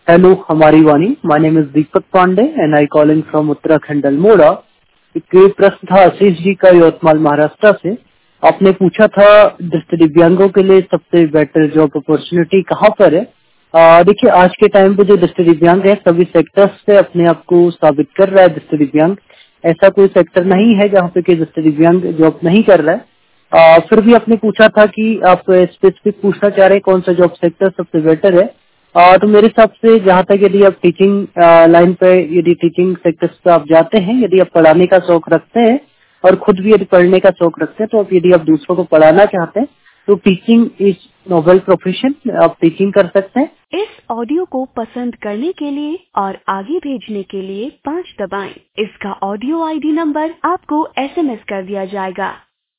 Hello, हमारी वाणी. My name is Deepak Pandey and I calling from Uttarakhand Almora. एक प्रश्न था आशीष जी का यवतमाल महाराष्ट्र से. आपने पूछा था दृष्टि दिव्यांगों के लिए सबसे बेटर जॉब अपॉर्चुनिटी कहाँ पर है. देखिए आज के टाइम पे जो दृष्टि दिव्यांग है सभी सेक्टर्स से अपने आप को साबित कर रहा है. दृष्टि दिव्यांग ऐसा कोई सेक्टर नहीं है जहाँ पे कि दृष्टि दिव्यांग जॉब नहीं कर रहा है. फिर भी आपने पूछा था कि आप स्पेसिफिक पूछना चाह रहे हैं कौन सा जॉब सेक्टर सबसे बेटर है. तो मेरे हिसाब से जहाँ तक यदि आप टीचिंग लाइन पे यदि टीचिंग सेक्टर्स पे आप जाते हैं, यदि आप पढ़ाने का शौक रखते हैं और खुद भी यदि पढ़ने का शौक रखते हैं, तो आप यदि आप दूसरों को पढ़ाना चाहते हैं तो टीचिंग इज नोबल प्रोफेशन. आप टीचिंग कर सकते हैं. इस ऑडियो को पसंद करने के लिए और आगे भेजने के लिए 5 दबाएं. इसका ऑडियो आईडी नंबर आपको SMS कर दिया जाएगा.